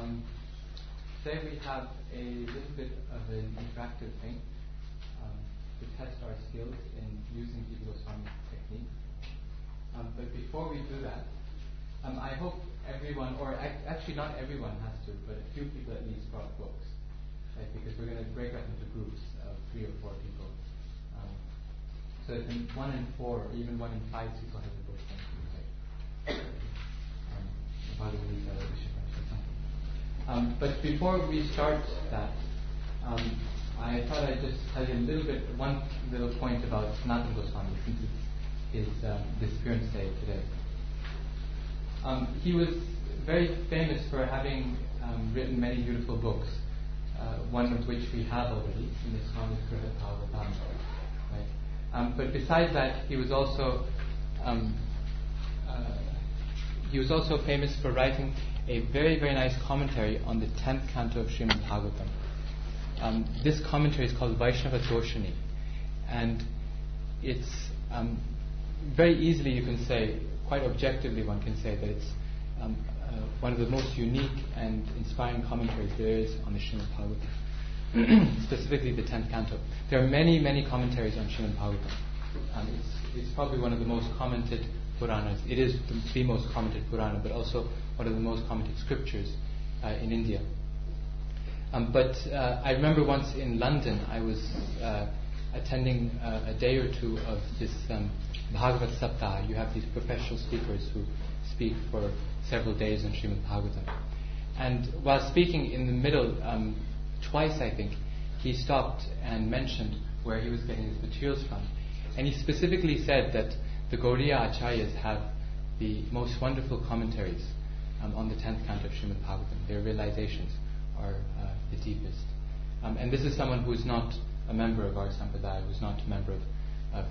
Today we have a little bit of an interactive thing to test our skills in using Jiva Goswami's technique. But before we do that, I hope everyone, or actually not everyone has to, but a few people at least brought books, right? Because we're going to break up into groups of 3 or 4 people. So if 1 in 4, or even 1 in 5 people has a book, but before we start that, I thought I'd just tell you one little point about Sanatana Goswami, since it's his disappearance day today. He was very famous for having written many beautiful books, one of which we have already in the Swami Kriha Bhagavatam. Right? But besides that, he was also famous for writing a very, very nice commentary on the 10th canto of Srimad Bhagavatam. This commentary is called Vaishnava Doshani, and it's very easily, you can say, quite objectively one can say that it's one of the most unique and inspiring commentaries there is on the Srimad Bhagavatam, specifically the 10th canto. There are many, many commentaries on Srimad Bhagavatam. It's probably one of the most commented Puranas. It is the most commented Purana, but also one of the most commented scriptures in India. But I remember once in London, I was attending a day or two of this Bhagavat Saptaha. You have these professional speakers who speak for several days on Srimad Bhagavatam. And while speaking in the middle, twice I think, he stopped and mentioned where he was getting his materials from. And he specifically said that the Gauriya Acharyas have the most wonderful commentaries on the 10th canto of Srimad Bhagavatam. Their realizations are the deepest. And this is someone who is not a member of our Sampradaya, who is not a member of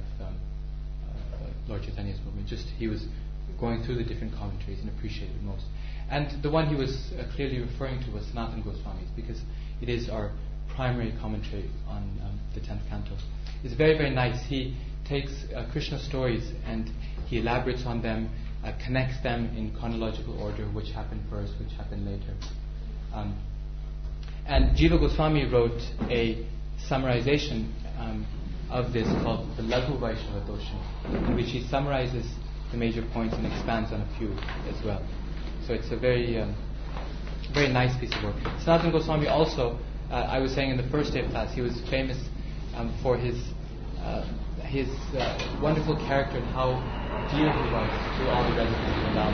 Lord Chaitanya's movement. Just he was going through the different commentaries and appreciated it most. And the one he was clearly referring to was Sanatana Goswami's, because it is our primary commentary on the 10th canto. It's very, very nice. He takes Krishna stories and he elaborates on them, connects them in chronological order, which happened first, which happened later. And Jiva Goswami wrote a summarization of this called the Laghu Vaishnava Doshani, in which he summarizes the major points and expands on a few as well. So it's a very, very nice piece of work. Sanatana Goswami also, I was saying in the first day of class, he was famous for his wonderful character and how dear he was to all the residents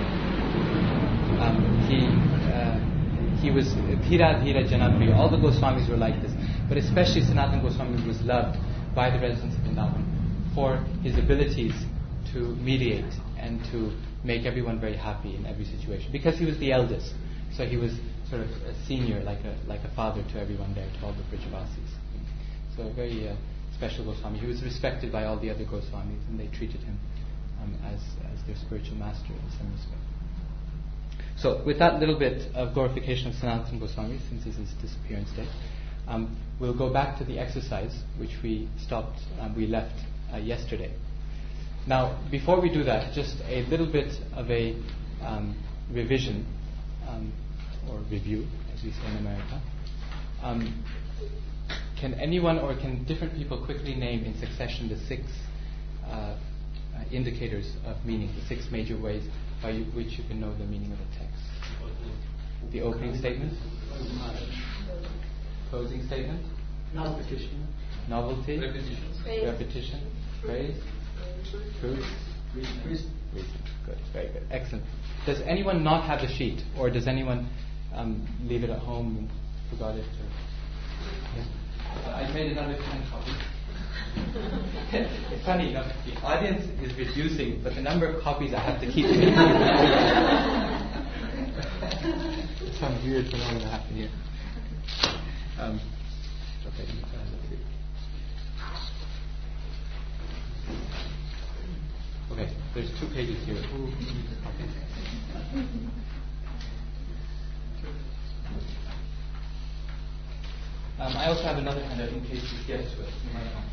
of Vrindavan. He was Dhira Dhira Janapriya. All the Goswamis were like this, but especially Sanatana Goswami was loved by the residents of Vrindavan for his abilities to mediate and to make everyone very happy in every situation, because he was the eldest, so he was sort of a senior, like a father to everyone there, to all the Brajavasis. So a very special Goswami. He was respected by all the other Goswamis, and they treated him as their spiritual master in some respect. So with that little bit of glorification of Sanatana Goswami, since this is disappearance day, we'll go back to the exercise which we left yesterday. Now, before we do that, just a little bit of a revision, or review, as we say in America. Can anyone or can different people quickly name in succession the 6 indicators of meaning, the 6 major ways by which you can know the meaning of a text? The opening statement, closing statement, novelty, repetition, phrase, truth, reason. Good, very good, excellent. Does anyone not have the sheet, or does anyone leave it at home and forgot it? I made another 10 copies. It's funny, the audience is reducing, but the number of copies I have to keep. Some weird phenomena happen here. Okay, let's see. Okay, there's 2 pages here. Who needs a copy? I also have another handout in case you get to it. You might not.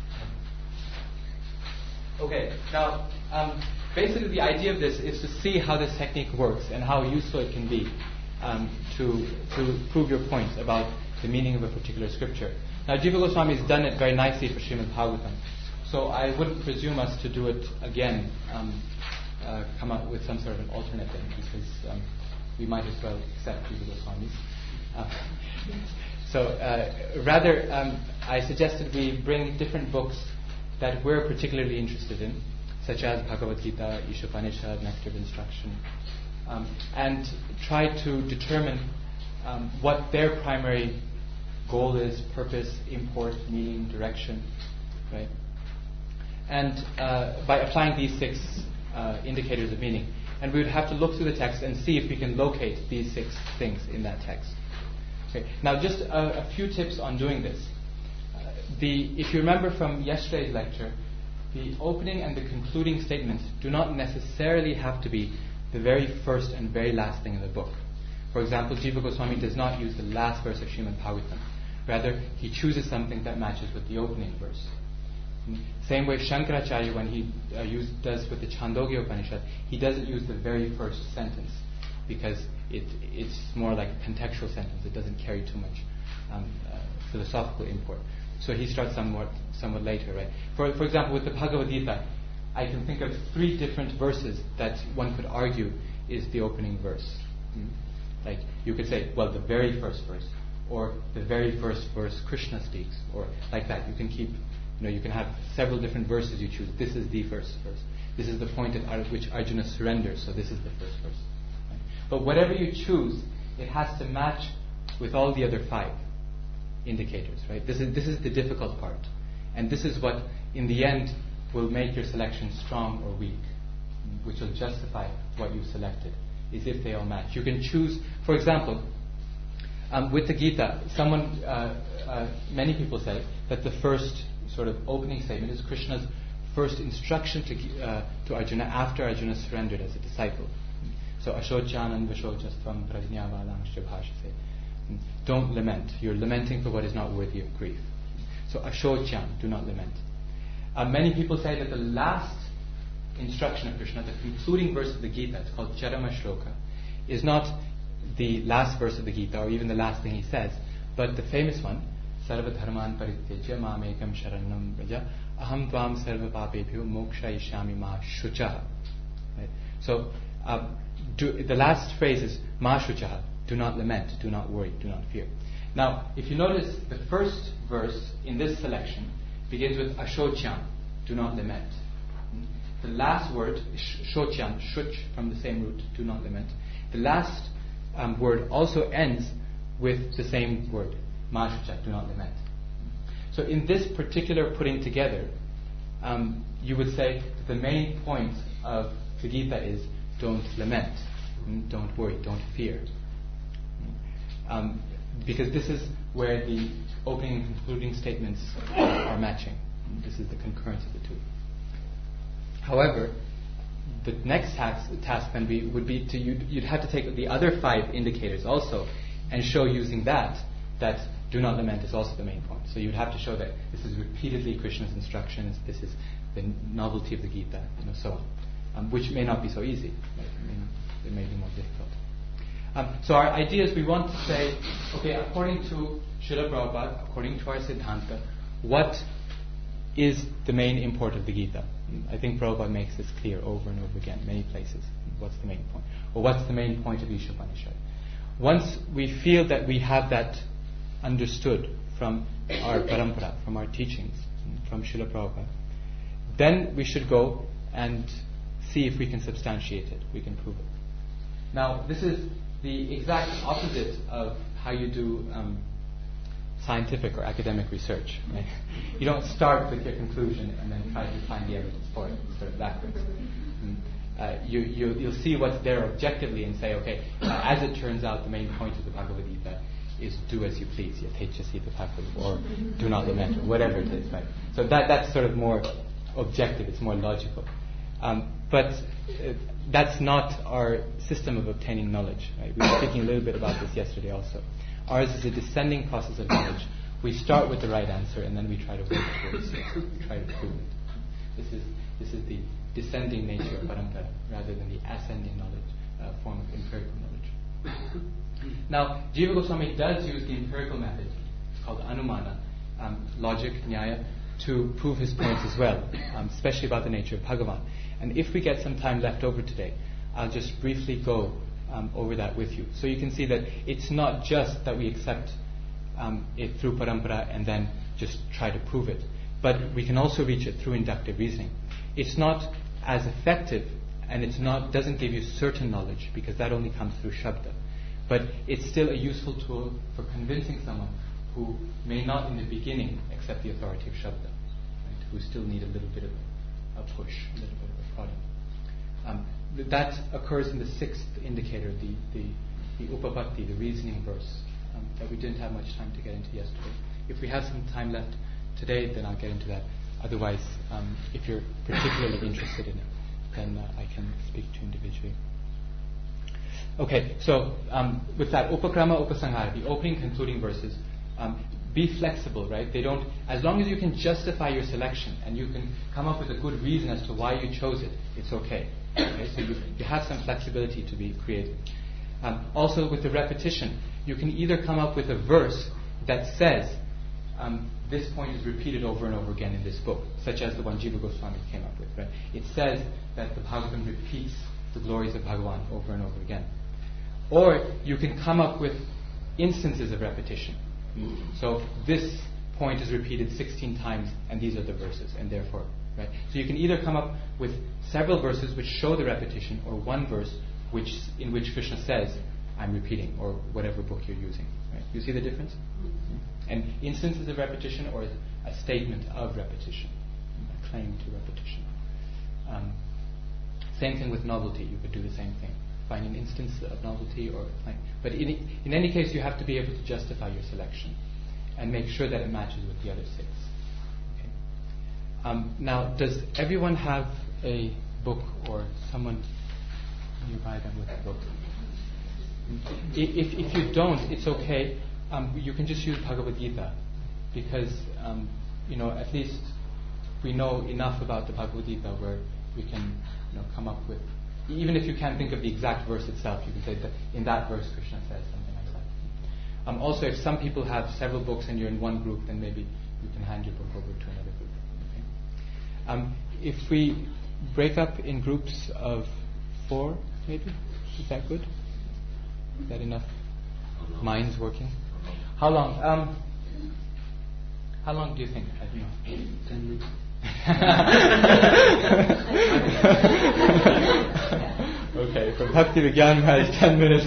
Okay, now basically the idea of this is to see how this technique works and how useful it can be. to prove your point about the meaning of a particular scripture. Now, Jiva Goswami has done it very nicely for Srimad Bhagavatam, so I wouldn't presume us to do it again, come up with some sort of an alternate thing, because we might as well accept Jiva Goswami's. Rather, I suggested we bring different books that we're particularly interested in, such as Bhagavad Gita, Ishopanishad, Nectar of Instruction, and try to determine what their primary goal is, purpose, import, meaning, direction, right? And by applying these 6 indicators of meaning, and we would have to look through the text and see if we can locate these 6 things in that text. Okay. Now, just a few tips on doing this. If you remember from yesterday's lecture, the opening and the concluding statements do not necessarily have to be the very first and very last thing in the book. For example, Jiva Goswami does not use the last verse of Srimad Bhagavatam. Rather, he chooses something that matches with the opening verse. Same way Shankaracharya, when he does with the Chandogya Upanishad, he doesn't use the very first sentence, because it's more like a contextual sentence. It doesn't carry too much philosophical import. So he starts somewhat later, right? For example, with the Bhagavad Gita, I can think of 3 different verses that one could argue is the opening verse. Like, you could say, well, the very first verse, or the very first verse Krishna speaks, or like that. You can keep, you can have several different verses you choose. This is the first verse. This is the point at which Arjuna surrenders, so this is the first verse. Right? But whatever you choose, it has to match with all the other 5 indicators, right? This is the difficult part, and this is what, in the end, will make your selection strong or weak, which will justify what you've selected, is if they all match. You can choose, for example, with the Gita, many people say that the first sort of opening statement is Krishna's first instruction to Arjuna after Arjuna surrendered as a disciple. So, Ashochanam Vashojastvam Prajnavalamscha Bhashase. Don't lament. You're lamenting for what is not worthy of grief. So, Ashochan, do not lament. Many people say that the last instruction of Krishna, the concluding verse of the Gita, it's called Charama Shloka, is not the last verse of the Gita or even the last thing he says, but the famous one, Sarva Dharman Parityajya Mamekam Sharanam Vraja Aham Tvam Sarva Papebhyo Moksha Ishyami Ma Shuchaha. Right? So, the last phrase is Ma Shuchaha. Do not lament, do not worry, do not fear. Now, if you notice, the first verse in this selection begins with Ashochan, do not lament. The last word, Shochan, Shuch, from the same root, do not lament. The last word also ends with the same word, Ma Shucha, do not lament. So in this particular putting together, you would say that the main point of the Gita is don't lament, don't worry, don't fear. Because this is where the opening and concluding statements are matching. This is the concurrence of the 2. However, the next task then would be you'd have to take the other 5 indicators also and show using that do not lament is also the main point. So you'd have to show that this is repeatedly Krishna's instructions, this is the novelty of the Gita, so on, which may not be so easy. Right? It may be more difficult. So our idea is we want to say, okay, according to Srila Prabhupada, according to our Siddhanta, what is the main import of the Gita? I think Prabhupada makes this clear over and over again, many places. What's the main point? Or what's the main point of Ishopanishad? Once we feel that we have that understood from our parampara, from our teachings, from Srila Prabhupada, then we should go and see if we can substantiate it, we can prove it. Now, this is the exact opposite of how you do scientific or academic research. Right? You don't start with your conclusion and then try to find the evidence for it, sort of backwards. You'll see what's there objectively and say, okay, as it turns out, the main point of the Bhagavad Gita is do as you please, or do not lament, or whatever it is. Right? So that's sort of more objective, it's more logical. But that's not our system of obtaining knowledge. Right? We were speaking a little bit about this yesterday also. Ours is a descending process of knowledge. We start with the right answer and then we try to work towards it, try to prove it. This is the descending nature of parampara rather than the ascending knowledge, form of empirical knowledge. Now, Jiva Goswami does use the empirical method, it's called Anumana, logic, Nyaya, to prove his points as well, especially about the nature of Bhagavan. And if we get some time left over today, I'll just briefly go over that with you. So you can see that it's not just that we accept it through parampara and then just try to prove it, but we can also reach it through inductive reasoning. It's not as effective, and doesn't give you certain knowledge, because that only comes through Shabda. But it's still a useful tool for convincing someone who may not in the beginning accept the authority of Shabda, right? Who still need a little bit of a push, a little bit of a prodding. That occurs in the sixth indicator, the Upapatti, the reasoning verse, that we didn't have much time to get into yesterday. If we have some time left today, then I'll get into that. Otherwise, if you're particularly interested in it, then I can speak to you individually. Okay, so with that, Upakrama, Upasanghara, the opening, concluding verses, be flexible, right? They don't, as long as you can justify your selection and you can come up with a good reason as to why you chose it, it's okay. Okay, so you have some flexibility to be creative. Also, with the repetition, you can either come up with a verse that says this point is repeated over and over again in this book, such as the one Jiva Goswami came up with. Right? It says that the Bhagavatam repeats the glories of Bhagavan over and over again. Or you can come up with instances of repetition. So this point is repeated 16 times, and these are the verses, and therefore, right? So you can either come up with several verses which show the repetition, or one verse in which Krishna says, "I'm repeating," or whatever book you're using. Right? You see the difference? And instances of repetition, or a statement of repetition, a claim to repetition. Same thing with novelty. You could do the same thing. Find an instance of novelty or a claim. But in any case, you have to be able to justify your selection and make sure that it matches with the other six. Okay. Now, does everyone have a book or someone nearby them with a book? If you don't, it's okay. You can just use Bhagavad Gita, because at least we know enough about the Bhagavad Gita where we can come up with, even if you can't think of the exact verse itself, you can say that in that verse Krishna says something like that. Also, if some people have several books and you're in one group, then maybe you can hand your book over to another group. Okay? If we break up in groups of 4, maybe, is that good? Is that enough minds working? How long? How long do you think? I don't know. 10 minutes. Okay, from Bhakti Vigyan Maharaj, 10 minutes.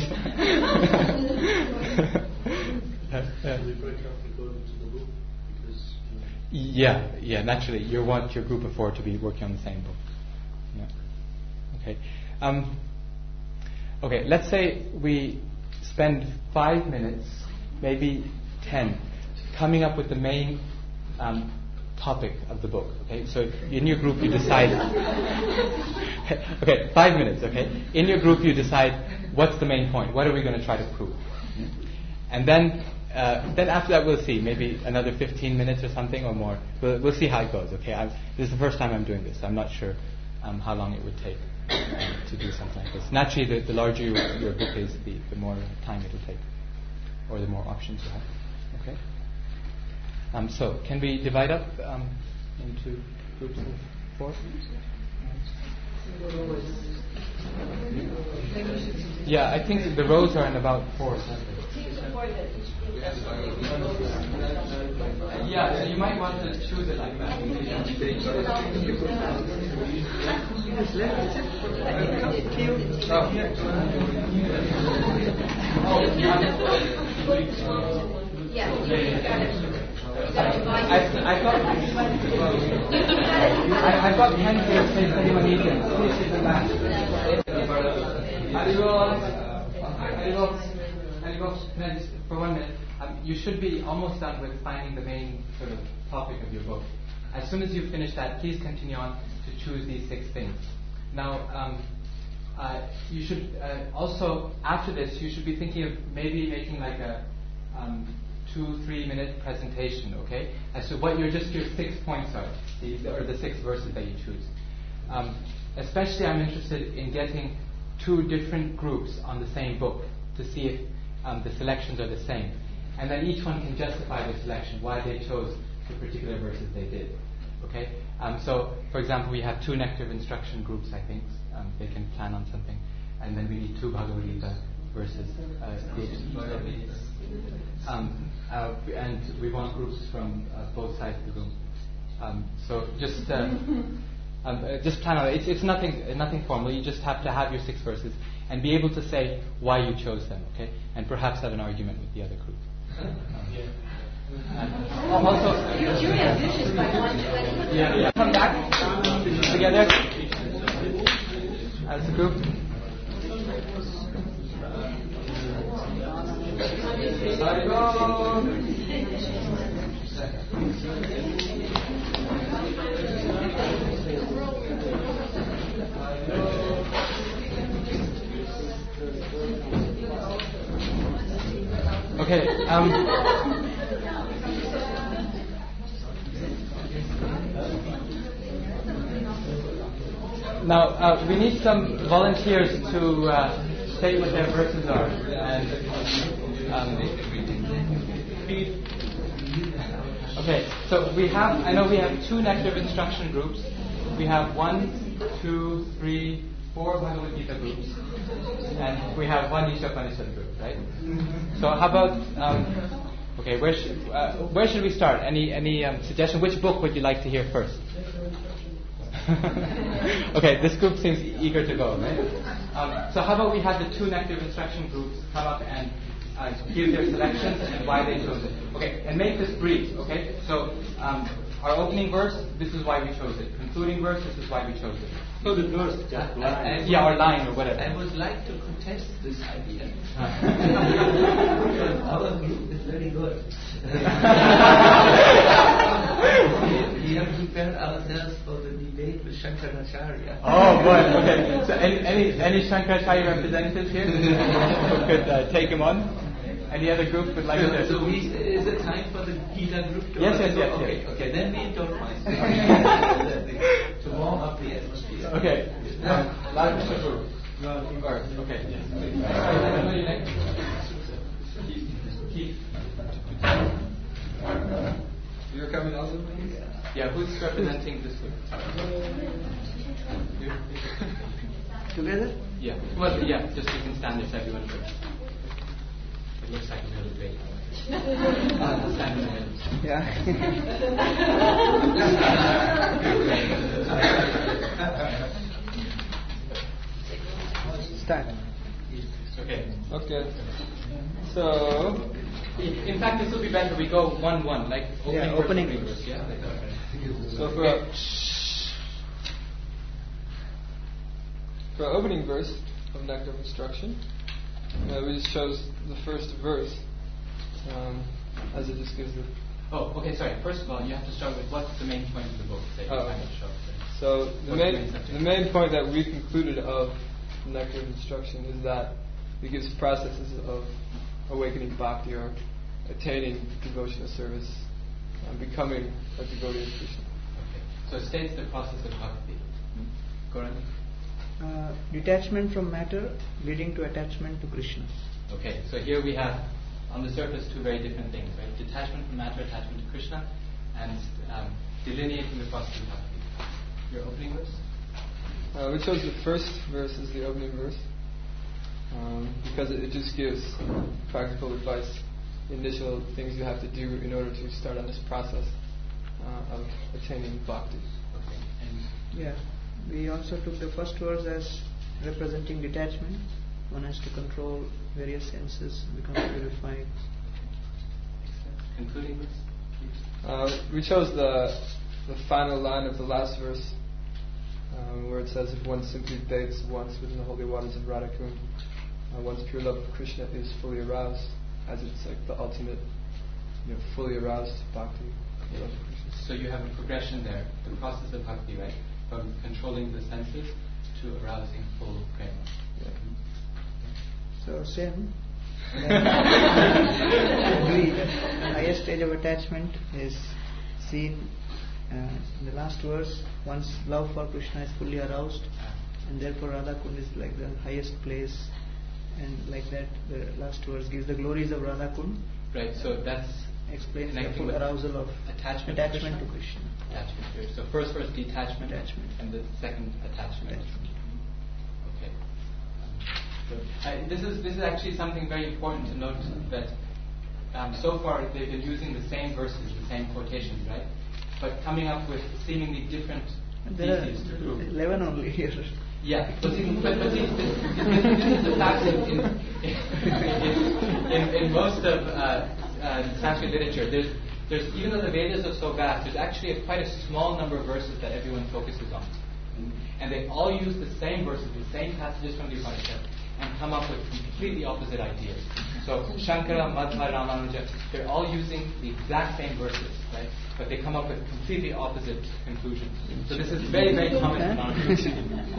Yeah, naturally. You want your group of 4 to be working on the same book. Yeah. Okay. Okay, let's say we spend 5 minutes, maybe 10, coming up with the main topic of the book. Okay, so in your group you decide. Okay, 5 minutes. Okay, in your group you decide what's the main point. What are we going to try to prove? And then after that we'll see. Maybe another 15 minutes or something or more. We'll see how it goes. Okay, this is the first time I'm doing this. I'm not sure how long it would take to do something like this. Naturally, the larger your book is, the more time it will take, or the more options you have. Okay. So, can we divide up into groups of 4? Yeah, I think the rows are in about 4. Yeah, so you might want to choose it like that. I've got pen here in case anyone needs them. Please sit in the back. For 1 minute. You should be almost done with finding the main sort of topic of your book. As soon as you finish that, please continue on to choose these 6 things. Now, you should also, after this, you should be thinking of maybe making like a 2-3 minute presentation, okay, as to what your 6 points are, or the 6 verses that you choose. Especially, I'm interested in getting 2 different groups on the same book to see the selections are the same. And then each one can justify their selection, why they chose the particular verses they did. Okay? So, for example, we have 2 nectar of instruction groups, I think. They can plan on something. And then we need 2 Bhagavad Gita verses. And we want groups from both sides of the room. So just plan on it. It's nothing formal. You just have to have your 6 verses and be able to say why you chose them, okay? And perhaps have an argument with the other group. Also, come back together as a group. Okay. Now we need some volunteers to state what their verses are. Okay, so I know we have 2 nectar of instruction groups. We have 1, 2, 3, 4 Bhagavad Gita groups, and we have 1 Isha Upanishad group, right? So how about okay, where should we start? Any suggestion? Which book would you like to hear first? Okay, this group seems eager to go, right? So how about we have the 2 nectar of instruction groups come up and give their selections and why they chose it. Okay, and make this brief, okay? So our opening verse, this is why we chose it. Concluding verse, this is why we chose it. So the verse, just line. Yeah, or line or whatever. I would like to contest this idea. Because our group is very good. We have prepared ourselves for the debate with Shankaracharya. Oh boy, okay. So any Shankaracharya representatives here who could take him on? Any other group would like to? So is it time for the Gita group to? Yes. Okay. Then we don't mind. To warm up the atmosphere. Okay. Okay. Keith. You're coming also? Yeah, who's representing this group? Together? Yeah. Well, yeah, just you can stand there so everyone can. It looks like a really great. Stand in the middle. Yeah. Start. Okay. So, in fact, this will be better. We go 1-1, like opening verse. Yeah. So for our opening verse of Nectar of Instruction, we just chose the first verse, as it just gives the. Oh, okay. Sorry. First of all, you have to start with what's the main point of the book that you're trying to show. So the main point that we concluded of Nectar of Instruction is that it gives processes of awakening bhakti or attaining devotional service, becoming a devotee of Krishna. Okay. So it states the process of bhakti. Go on. Detachment from matter leading to attachment to Krishna. Okay, so here we have on the surface 2 very different things, right? Detachment from matter, attachment to Krishna, and delineating the process of bhakti. Your opening verse? We chose the first verse as the opening verse because it just gives practical advice, initial things you have to do in order to start on this process of attaining bhakti. Okay. And Yeah. We also took the first verse as representing detachment. One has to control various senses, become purified. concluding verse? We chose the final line of the last verse, where it says, if one simply bathes once within the holy waters of Radhakund, one's pure love of Krishna is fully aroused, as it's like the ultimate, fully aroused bhakti. Love of Krishna. So you have a progression there, the process of bhakti, right? From controlling the senses to arousing full prema. Yeah. So same. The highest stage of attachment is seen in the last verse. One's love for Krishna is fully aroused, and therefore Radha Kund is like the highest place And like that, the last verse gives the glories of Radha Kund. Right, so that's Explains the connecting full with arousal of attachment to Krishna. Attachment to Krishna. So first verse detachment, and the second attachment. Okay. This is actually something very important to note, that so far they've been using the same verses, the same quotations, right? But coming up with seemingly different There are theses to prove. 11 only here. Yeah, but see, this is the fact in most of Sanskrit literature. There's even though the Vedas are so vast, there's actually quite a small number of verses that everyone focuses on, and they all use the same verses, the same passages from the Upanishad, and come up with completely opposite ideas. So Shankara, Madhva, Ramanuja, they're all using the exact same verses, right? But they come up with completely opposite conclusions. So this is very, very common phenomenon.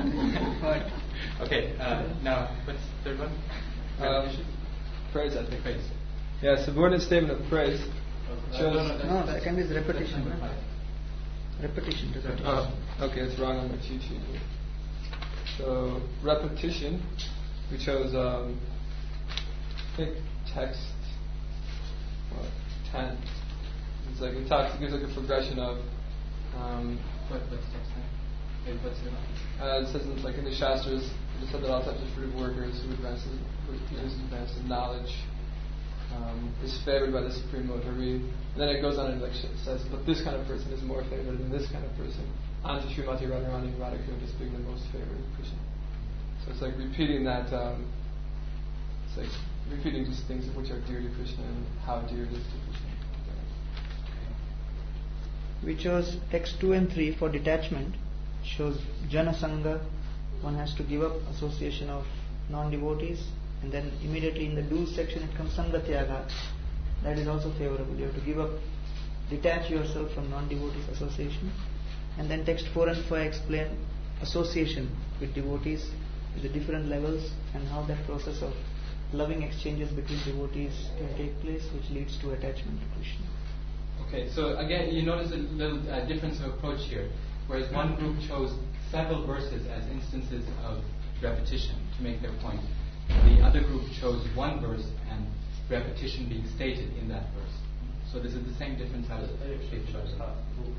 Okay, now what's the third one? Praise, I think. Praise. Yeah, subordinate statement of praise. No, the second is repetition. Repetition. Okay, it's wrong on my cheat sheet here. So, repetition, we chose, I think, text 10. It's like it gives like a progression of. What's text 10? What's it It says like in the Shastras, it said that all types of fruit workers who advance in knowledge is favored by the Supreme Lord Hari. And then it goes on and like says, but this kind of person is more favored than this kind of person. Anti Srimati Radharani and Radhakund as being the most favored of Krishna. So it's like repeating that. It's like repeating just things which are dear to Krishna and how dear it is to Krishna. We chose text 2 and 3 for detachment. Shows Jana Sangha. One has to give up association of non-devotees, and then immediately in the do's section it comes Sangha Tyaga. That is also favorable. You have to give up, detach yourself from non-devotees association. And then text 4 and 5 explain association with devotees with the different levels and how that process of loving exchanges between devotees can take place, which leads to attachment to Krishna. Okay, so again, you notice a little difference of approach here. Whereas one group chose several verses as instances of repetition to make their point, the other group chose one verse and repetition being stated in that verse. So this is the same difference I was chose half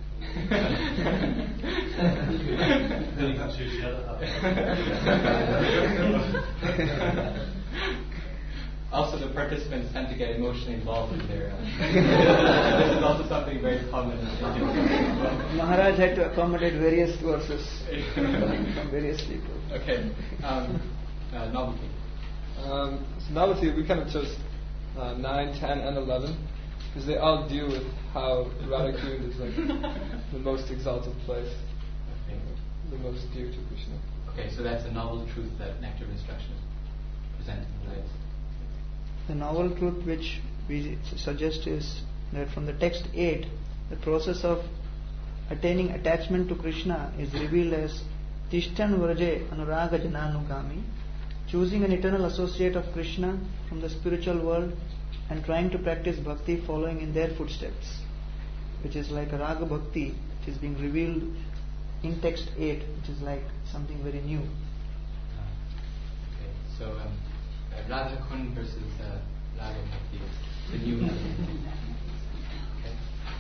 Also, the participants tend to get emotionally involved in their. This is also something very common. Maharaj had to accommodate various verses from various people. Okay, novelty. So novelty, we kind of chose 9, 10, and 11 because they all deal with how Radhakund is like the most exalted place, the most dear to Krishna. Okay, so that's a novel truth that Nectar of Instruction is presenting, right? The novel truth which we suggest is that from the text 8, the process of attaining attachment to Krishna is revealed as Tishtan Vraje Anuraga Jananugami, choosing an eternal associate of Krishna from the spiritual world and trying to practice bhakti following in their footsteps, which is like a Raga Bhakti, which is being revealed in text 8, which is like something very new. Okay, so Radha Kund versus Raga Bhakti, the new level. Okay.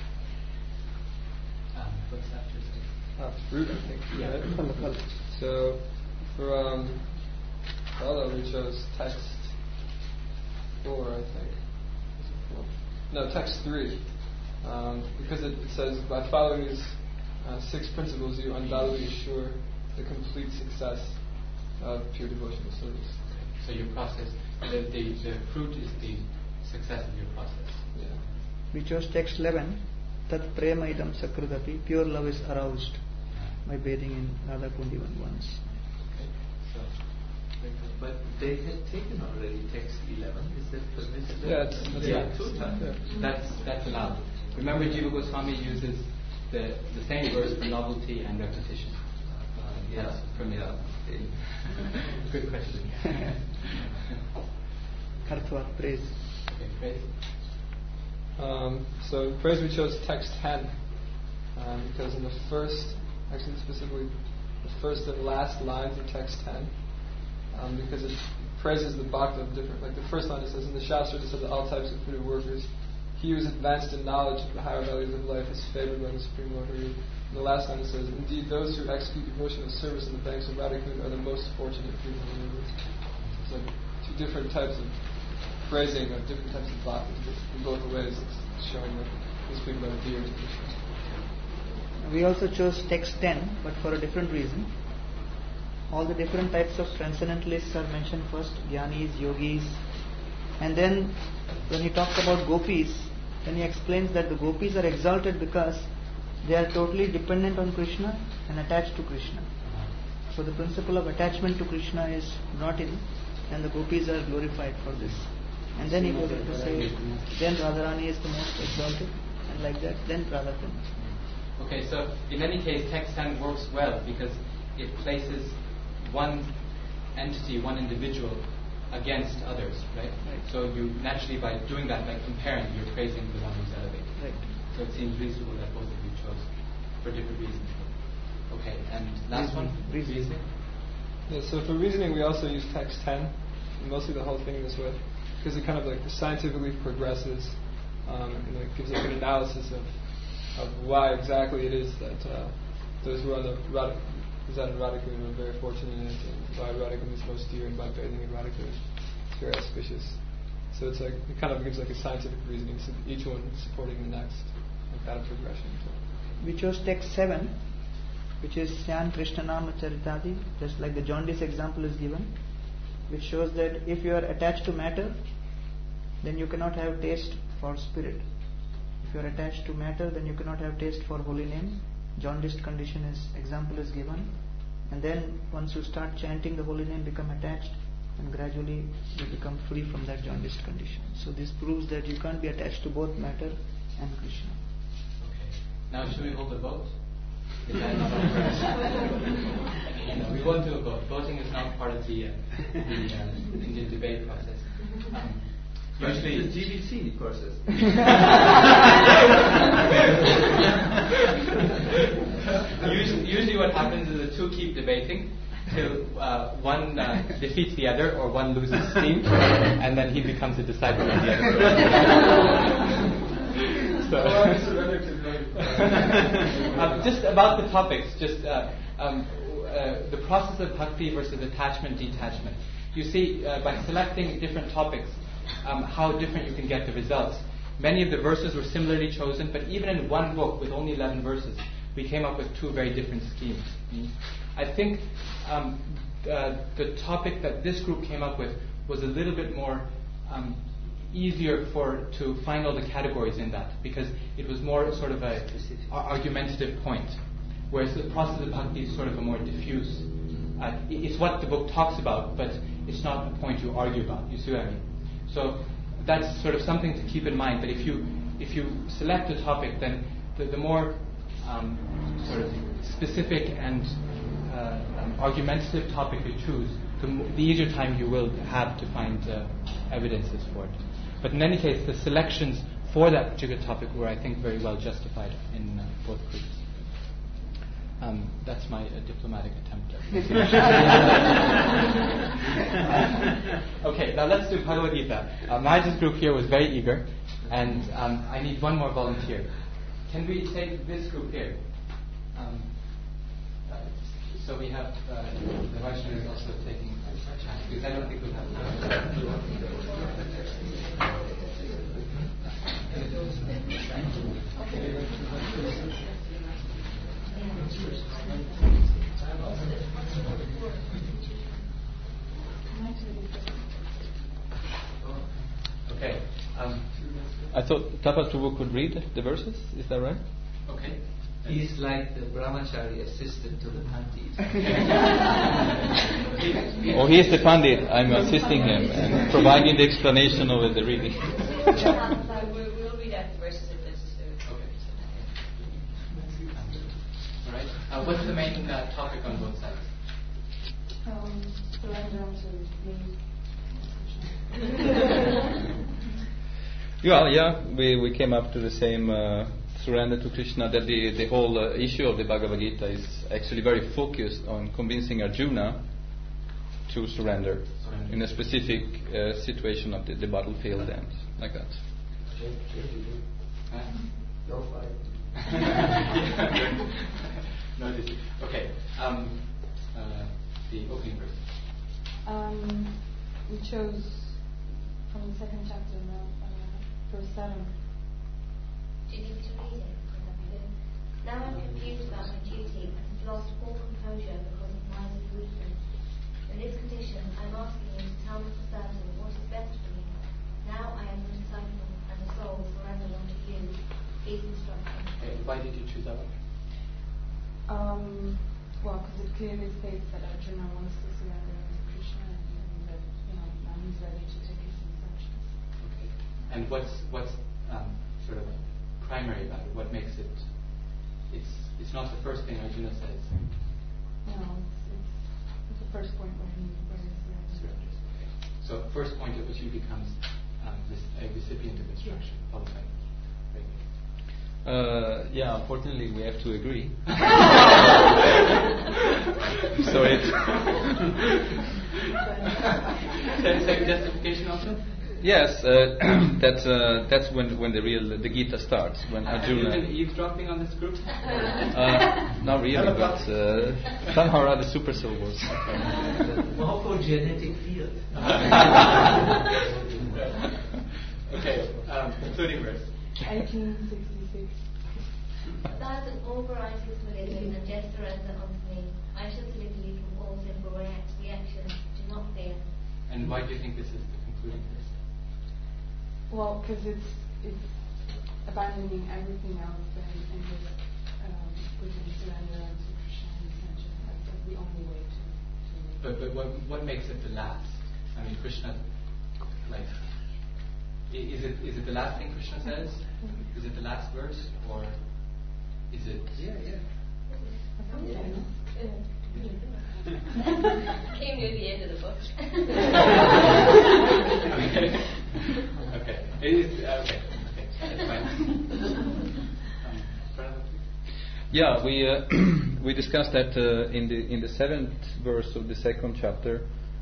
What's after? Fruit, I think. Yeah. Right? So for Phala, we chose text 4, I think. Is it 4? No, text 3. Because it says, by following these 6 principles, you undoubtedly assure the complete success of pure devotional service. So your process, the fruit is the success of your process. Yeah. We chose text 11, Tat Prema Idam Sakritapi, pure love is aroused by bathing in Radha Kund even once. Okay. So, but they had taken already text 11. Is that permissible? Yeah, yeah, 2 times. that's allowed. Remember, Jiva Goswami uses the same verse for novelty and repetition. That's permissible. Good question. Kartva, praise. Okay, praise. So praise, we chose text 10 because in the first, actually specifically the first and last lines of text 10, because it praises the bhakta of different, like the first line it says, in the Shastra it says that all types of Guru workers, he who is advanced in knowledge of the higher values of life is favored by the Supreme Lord Hari. And the last line it says, indeed those who execute devotional service in the banks of Radhakund are the most fortunate people in the world. It's like two different types of praising of different types of bhakti. In both ways it's showing that these people are dear to Krishna. We also chose text 10, but for a different reason. All the different types of transcendentalists are mentioned first, Jnanis, Yogis, and then when he talks about gopis, then he explains that the gopis are exalted because they are totally dependent on Krishna and attached to Krishna. So the principle of attachment to Krishna is brought in, and the gopis are glorified for this. And then he goes on to say, then Radharani is the most exalted, and like that, then Radhakrishna. Okay, so in any case, text 10 works well because it places one entity, one individual against others, right? So you naturally, by doing that, by comparing, you're praising the one who's elevated. Right. So it seems reasonable that both of you chose for different reasons. Okay, and last one, reasoning. Yeah, so for reasoning, we also use text 10, and mostly the whole thing this way, because it kind of like scientifically progresses, and it gives like an analysis of why exactly it is that those who are on the reside in Radhakund are very fortunate in it, and why Radhakund is most dear, and by bathing in Radhakund it's very auspicious. So it's like it kind of gives like a scientific reasoning, so each one supporting the next, like that of progression. So. We chose text 7, which is Syan Krishna Nama Charitadi, just like the jaundice example is given, which shows that if you are attached to matter, then you cannot have taste for spirit. If you are attached to matter, then you cannot have taste for holy name. Jaundiced condition example is given, and then once you start chanting the holy name, become attached, and gradually you become free from that jaundiced condition. So this proves that you can't be attached to both matter and Krishna. Okay. Now should we hold a vote? Is that not no, we won't do a vote. Voting is not part of the Indian debate process. Usually, the GBC process. usually what happens is the two keep debating till one defeats the other or one loses steam, and then he becomes a disciple of the other. Just about the topics, the process of bhakti versus attachment, detachment. You see, by selecting different topics, how different you can get the results. Many of the verses were similarly chosen, but even in one book with only 11 verses, we came up with two very different schemes. I think the topic that this group came up with was a little bit more easier to find all the categories in that, because it was more sort of a argumentative point, whereas the process of bhakti is sort of a more diffuse. It's what the book talks about, but it's not a point you argue about. You see what I mean? So that's sort of something to keep in mind. That if you select a topic, then the more sort of specific and argumentative topic you choose, the easier time you will have to find evidences for it. But in any case, the selections for that particular topic were, I think, very well justified in both groups. That's my diplomatic attempt. Okay, now let's do Bhagavad Gita. Maharaj's group here was very eager, and I need one more volunteer. Can we take this group here? So we have the Vaishnavas also taking a chance, because I don't think we'll have Okay. I thought Tapas Prabhu could read the verses. Is that right? Okay. He's like the brahmachari assistant to the pandit. Oh, he is the pandit. I'm assisting him and providing the explanation of the reading. We'll read out the verses if necessary. Okay. All right. What's the main topic on both sides? We came up to the same surrender to Krishna, that the whole issue of the Bhagavad Gita is actually very focused on convincing Arjuna to surrender in a specific situation of the battlefield and like that. No fight. No, okay. The opening verse. We chose from the second chapter, verse 7. Do you need to read it? Now I'm confused about my duty and have lost all composure because of Miser's weakness. In this condition, I'm asking you to tell me for certain what is best for me. Now I am a disciple and a soul forever unto you. Please instruct me. Okay, why did you choose that one? Well, because it clearly states that Arjuna wants to surrender to Krishna, and that now he's ready to take his instructions. Okay. And what's sort of primary about it? What makes it? It's not the first thing Arjuna says. No, it's the first point where he surrenders. Okay. So first point at which he becomes a recipient of instruction, followed by. Yeah, unfortunately we have to agree. So it's second justification also? yes, that's when the Gita starts, when Arjuna. Have you been eavesdropping on this group? Not really, but somehow or other super syllables. Morphogenetic field. Okay, concluding verse. 1866. Thou hast all varieties of religion and just surrender unto me. I shall deliver you from all sinful reactions. Do not fear. And why do you think this is the concluding verse? Well, because it's abandoning everything else and just putting surrender unto Krishna and essentially. That's the only way to But what makes it the last? I mean, Krishna, like, is it the last thing Krishna says? Is it the last verse, or is it? Yeah. Came near the end of the book. Okay. It is okay. That's fine. Yeah, we discussed that in the 7th verse of the 2nd chapter.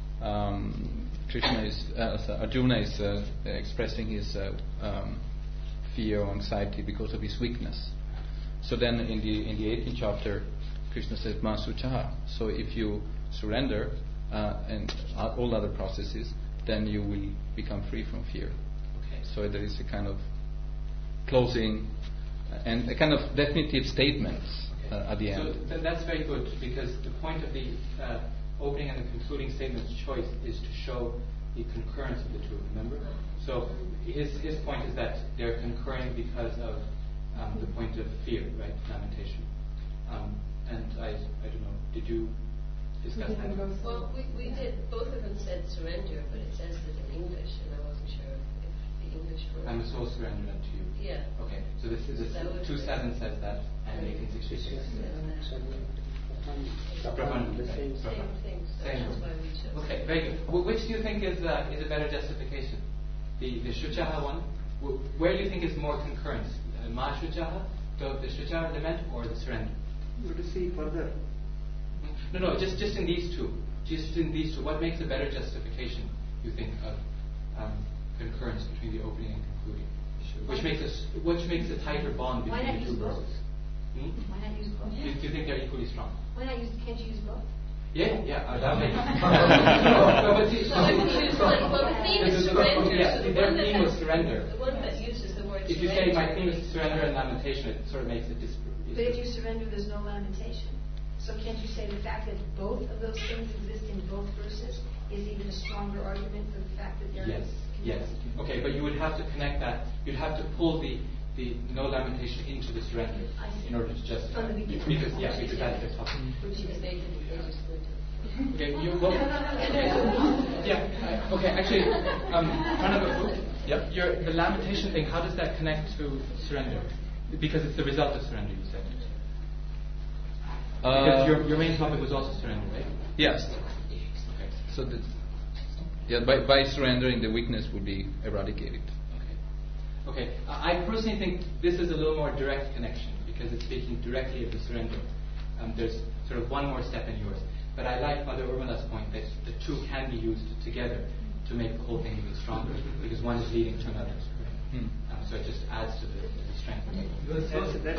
Arjuna is expressing his fear or anxiety because of his weakness. So then in the 18th chapter, Krishna says Masuchaha. So if you surrender and all other processes, then you will become free from fear. Okay. So there is a kind of closing and a kind of definitive statement at the end. So that's very good, because the point of the opening and the concluding statement's choice is to show the concurrence of the two, remember? So his point is that they're concurring because of the point of fear, right? Lamentation. And I don't know, did you discuss that? Well, we did. Both of them said surrender, but it says it in English, and I wasn't sure if the English word. I'm a soul surrendered unto you. Yeah. Okay, so this is 2:7 says that, and 1866. Same thing. So that's why we chose. Okay, very good. Which do you think is a better justification? The Shuchaha one? Where do you think is more concurrence? Ma Shuchaha, the Shuchaha element, or the surrender? You have to see further. No, just in these two. Just in these two. What makes a better justification, you think, of concurrence between the opening and concluding? Which makes a tighter bond between the two verses? Why not use both? Do you think they're equally strong? Can't you use both? Yeah, that makes Well, the theme is surrender. Their theme was surrender. The one that uses the word If you say my theme is surrender and lamentation, it sort of makes it But if you surrender, there's no lamentation. So can't you say the fact that both of those things exist in both verses is even a stronger argument for the fact that they're Yes. Okay, but you would have to connect that. You'd have to pull the no lamentation into the surrender in order to justify. From the beginning. Because that's the topic. which is they just go to. Okay, okay, actually, the lamentation thing, how does that connect to surrender? Because it's the result of surrender, you said. Because your main topic was also surrender, right? Yes. Okay. So by surrendering, the weakness would be eradicated. Okay. I personally think this is a little more direct connection because it's speaking directly of the surrender. There's sort of one more step in yours. But I like Mother Urmila's point that the two can be used together to make the whole thing even stronger, because one is leading to another. So it just adds to the strength of it.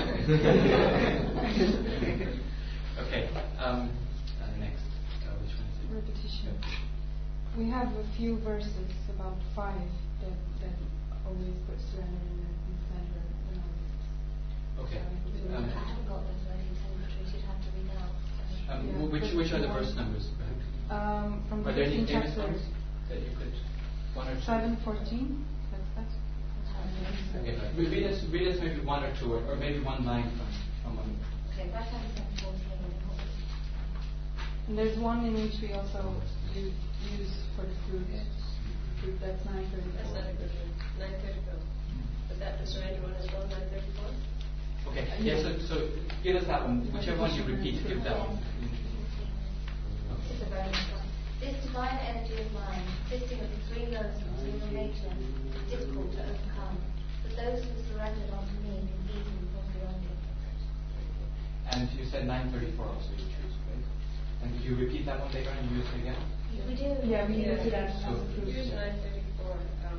Okay. Next. Which one is it? Repetition. We have a few verses, about 5, that always put surrender in the center. Okay. I haven't got those verses, so you'd have to read out. Which are the verse numbers? From the Are there any 15th famous chapter, ones that you could, one or two? 7:14. That's Okay, read us maybe one or two, or maybe one line from one. Okay, that's 7:14. And there's one in which we also use for the fruit. Fruit, that's 9:34. That's not a good one. 9:34. Is that the surrender one as well, 9:34? Okay, yeah, so give us that one. Whichever one you repeat, give that one. This is a very nice one. This divine energy of mind, consisting of the three modes of material nature, is difficult to overcome. But those who surrendered unto me can easily cross beyond it. And you said 9:34 also you choose, right? And did you repeat that one later and use it again? We do. Yeah, we use it as a fruit. Use 9:34.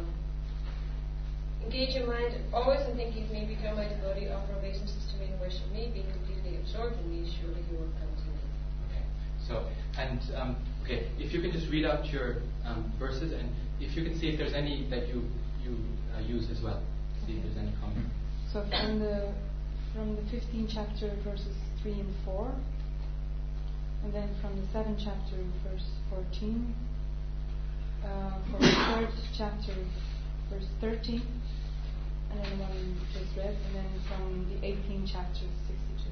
Engage your mind always in thinking, may become my devotee, offer obeisances to me and worship me, being completely absorbed in me, surely you will come to me. Okay. So, and okay, if you can just read out your verses, and if you can see if there's any that you use as well. See if there's any comment. So from the 15th chapter, verses 3 and 4, and then from the 7th chapter, verse 14, from the 3rd chapter, verse 13, and then the one we just read, and then from the 18th chapter, 62.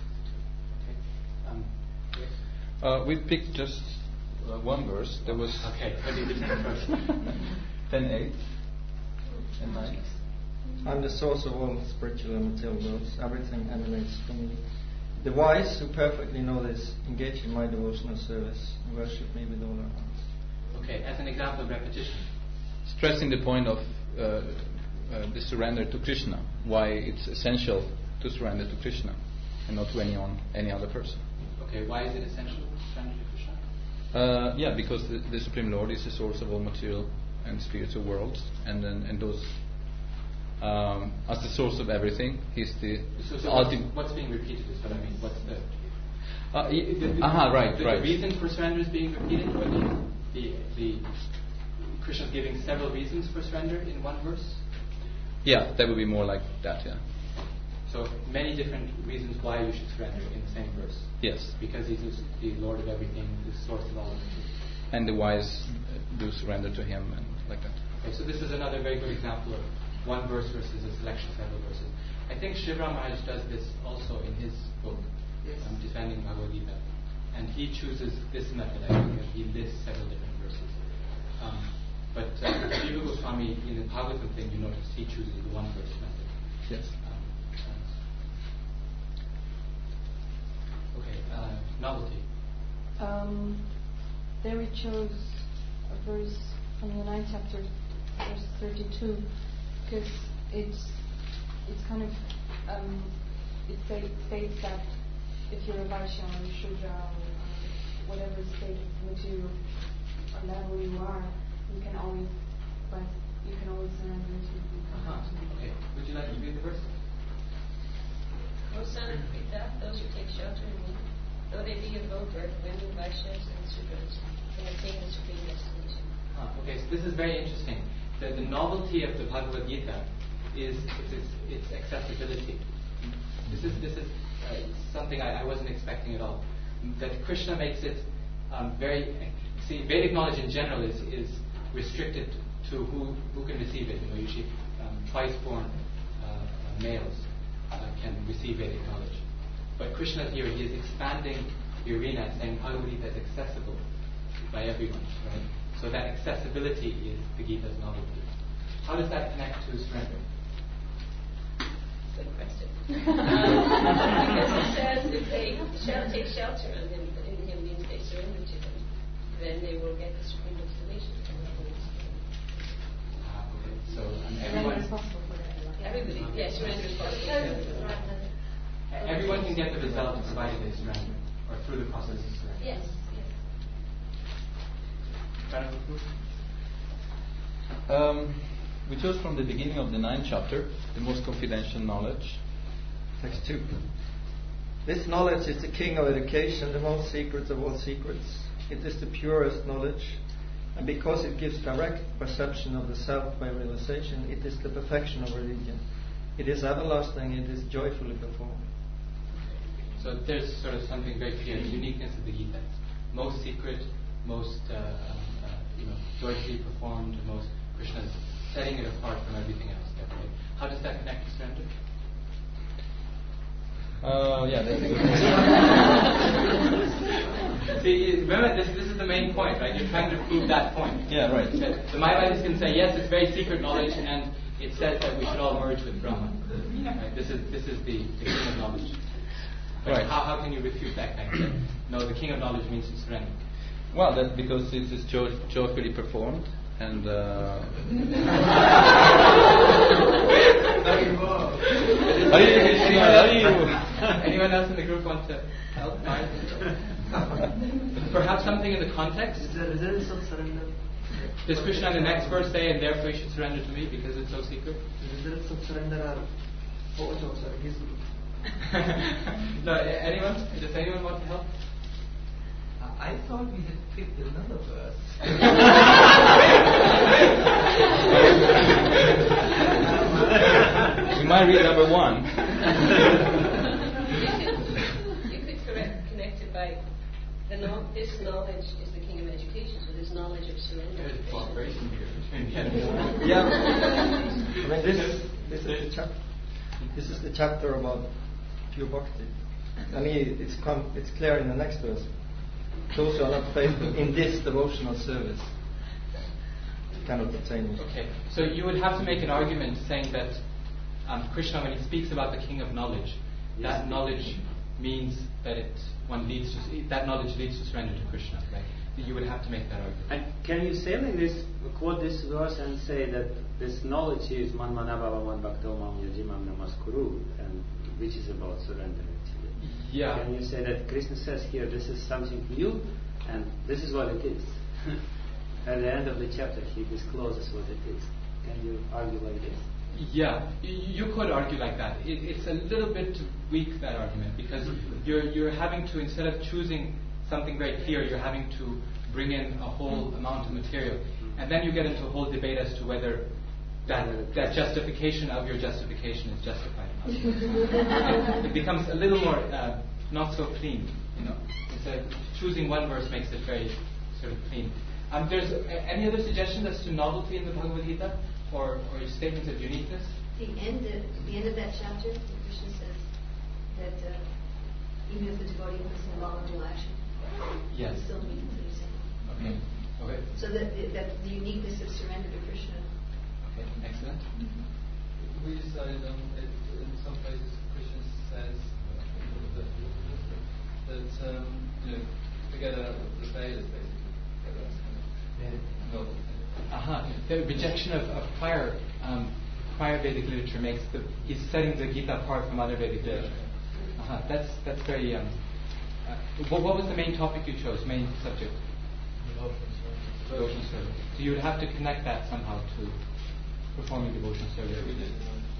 Okay. We picked just one verse. There was Okay. What do you think first? 10:8 and 9. I'm the source of all spiritual and material worlds. Everything emanates from me. The wise who perfectly know this engage in my devotional service and worship me with all their hearts. Okay, as an example of repetition. Stressing the point of the surrender to Krishna, why it's essential to surrender to Krishna and not to any other person. Okay, why is it essential to surrender to Krishna? Yeah, because the Supreme Lord is the source of all material and spiritual worlds, and those as the source of everything, he's the ultimate. What's being repeated is what I mean. What's the right. The reason for surrender is being repeated, or the Krishna's giving several reasons for surrender in one verse? Yeah, that would be more like that, yeah. So many different reasons why you should surrender in the same verse. Yes. Because he's the Lord of everything, the source of all of it. And the wise do surrender to him and like that. Okay, so this is another very good example of one verse versus a selection of several verses. I think Shivram Maharaj does this also in his book, Defending Bhagavad Gita. And he chooses this method, I think, he lists several different verses. But Jiva Goswami, in the Bhagavatam thing, you notice he chooses the one verse method. Yes. Okay, novelty. There we chose a verse from the 9th chapter, verse 32, because it's kind of it states that if you're a Vaishya or a Shudra or whatever state of material or level you are, you can always surrender to. Okay, would you like to read the verse? O son of Pita, those who take shelter in me, though they be of low birth, women, Vaishyas, and Sudras, can attain the supreme destination. Okay, so this is very interesting. The novelty of the Bhagavad Gita is its accessibility. This is something I wasn't expecting at all. That Krishna makes it very. See, Vedic knowledge in general is restricted to who can receive it. Usually twice-born males can receive Vedic knowledge. But Krishna here, he is expanding the arena and saying Bhagavad Gita is accessible by everyone. Right? So that accessibility is the Gita's novelty. How does that connect to surrender? Good question. Because it says if they take shelter in him means they surrender to him, then they will get the supreme destination. Okay, so everyone. Everybody, yes, surrender is possible. Everyone can get the result provided they surrender, or through the process of surrender. Yes. We chose from the beginning of the 9th chapter the most confidential knowledge. Text 2. This knowledge is the king of education, the most secret of all secrets. It is the purest knowledge, and because it gives direct perception of the self by realization, it is the perfection of religion. It is everlasting, it is joyfully performed. So there's sort of something very clear, the uniqueness of the Gita. Most secret, most joyfully performed, most Krishna's setting it apart from everything else. Right? How does that connect to surrender? Yeah, that's a good See, remember, this is the main point, right? You're trying to prove that point. Yeah, right. The Mayavadis can say, yes, it's very secret knowledge, and it says that we should all merge with Brahman. Right? This is the king of knowledge. Right. How can you refute that kind of thing? No, the king of knowledge means to surrender. Well, that's because it is joyfully performed, and Anyone else in the group want to help? Perhaps something in the context? Is the results of surrender? Does Krishna in the next verse say, and therefore you should surrender to me because it's so secret? The results of surrender are his group. No, anyone? Does anyone want to help? I thought we had picked another verse. we might read number 1. You could connect it by this knowledge is the king of education, so this knowledge of surrender. There's cooperation here. Yeah. I mean, this is the chapter about pure bhakti. I mean, it's clear in the next verse. Those who are not faithful in this devotional service cannot attain it. Okay, so you would have to make an argument saying that Krishna, when he speaks about the king of knowledge, that knowledge means that that knowledge leads to surrender to Krishna, right? You would have to make that argument. And can you say like this, quote this verse and say that this knowledge is man manabhava man bhakto mam yajimam namaskuru, and which is about surrender actually? Yeah. Can you say that Krishna says here this is something new and this is what it is? At the end of the chapter he discloses what it is. Can you argue like this? Yeah, you could argue like that. It's a little bit weak, that argument, because you're having to, instead of choosing something very clear, you're having to bring in a whole amount of material. And then you get into a whole debate as to whether that justification of your justification is justified or not. It becomes a little more not so clean, Instead of choosing one verse makes it very sort of clean. There's any other suggestions as to novelty in the Bhagavad Gita, or statements of uniqueness? The end of that chapter, Krishna says that even if the devotee puts in voluntary action, yes, it still be completely same. Okay. So that the uniqueness of surrender to Krishna. Okay, excellent. We decided in some places Krishna says that forget the Vedas basically. That's kind of The rejection of prior Vedic literature makes he's setting the Gita apart from other Vedic literature. That's very. What was the main topic you chose? Main subject? Devotional service. So you would have to connect that somehow to performing devotional service. Okay.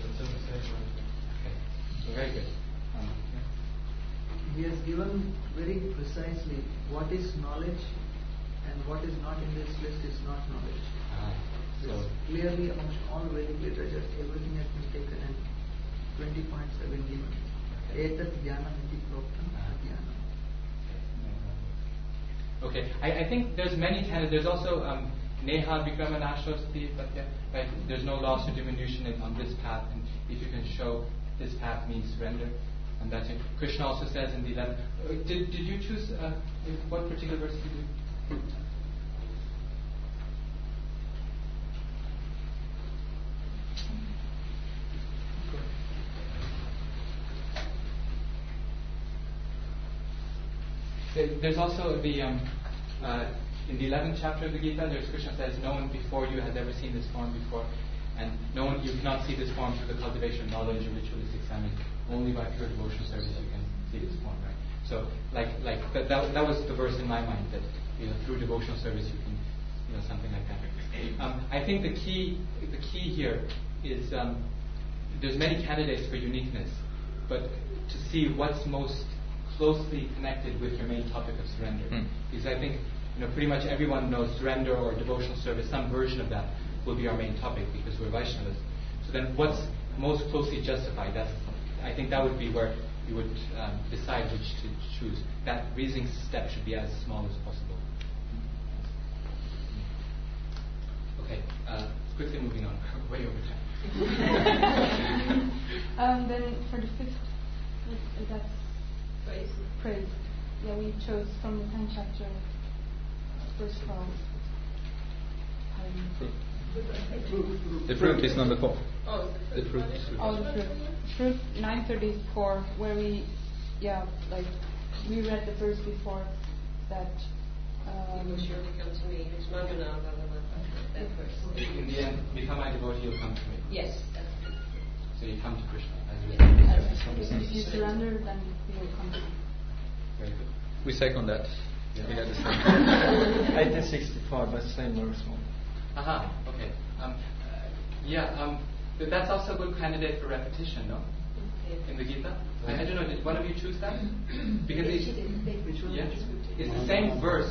So very good. He has given very precisely what is knowledge and what is not in this list is not knowledge. So clearly amongst all Vedic literature, everything has been taken and 20 points have been given. Etat jnanam iti proktam adhyanam. Okay, I think there's many candidates. There's also Neha Vikrama Nashosti, but right, there's no loss or diminution on this path, and if you can show this path means surrender, and that's it. Krishna also says in the 11th. Did you choose what particular verse did you? There's also the in the 11th chapter of the Gita, there's Krishna says, no one before you has ever seen this form before, and you cannot see this form through the cultivation of knowledge or ritualistic ceremony. Only by pure devotional service you can see this form, right? So, that was the verse in my mind, that through devotional service you can, something like that. I think the key here is there's many candidates for uniqueness, but to see what's most closely connected with your main topic of surrender. Because I think pretty much everyone knows surrender or devotional service, some version of that will be our main topic because we're Vaishnavas. So then what's most closely justified? I think that would be where you would decide which to choose. That reasoning step should be as small as possible. Okay, quickly moving on. Way over time. Then for the fifth, that's praise. Yeah, we chose from the 10th chapter, verse 12. The fruit is number 4. Oh, the fruit. Oh, the fruit. Fruit 934, where we read the verse before that. You will surely come to me. It's Manmana Bhagavata. That verse. In the end, become my devotee, you'll come to me. Yes, that's it. So you come to Krishna. If you surrender, then you will come to me. Very good. We second that. Yeah. We had the same. 1865, but same verse one. Aha, okay. But that's also a good candidate for repetition, no? In the Gita? I don't know, did one of you choose that? Because it's the same verse.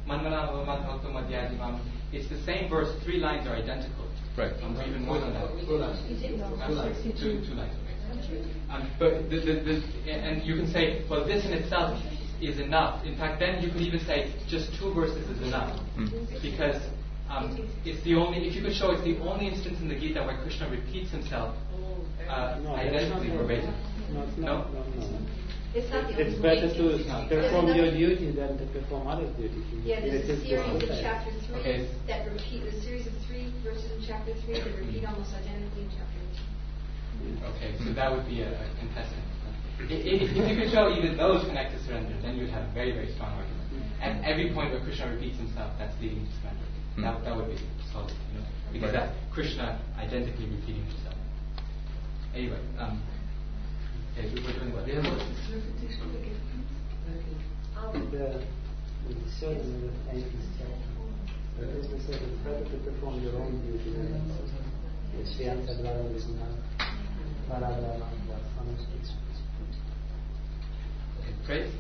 It's the same verse, 3 lines are identical. Right. Or even more than that. 2 lines. 2 lines, okay. But and you can say, well, this in itself is enough. In fact, then you could even say just 2 verses is enough. Because it's the only, if you could show it's the only instance in the Gita where Krishna repeats himself identically verbatim. No? It's not the It's only better way. to perform your duty than to perform other duties. Yeah, there's a series in chapter 3 Okay. that repeat, a series of 3 verses in chapter 3 that repeat almost identically in chapter 2. Okay, so that would be a contestant. If you could show even those connect to surrender, then you'd have a very, very strong argument. At every point where Krishna repeats himself, that's leading to surrender. That would be solid, because that's Krishna identically repeating himself. Anyway, okay, we're doing what? The certain 18th chapter, Krishna said it's better to perform your own duty than Okay, praise.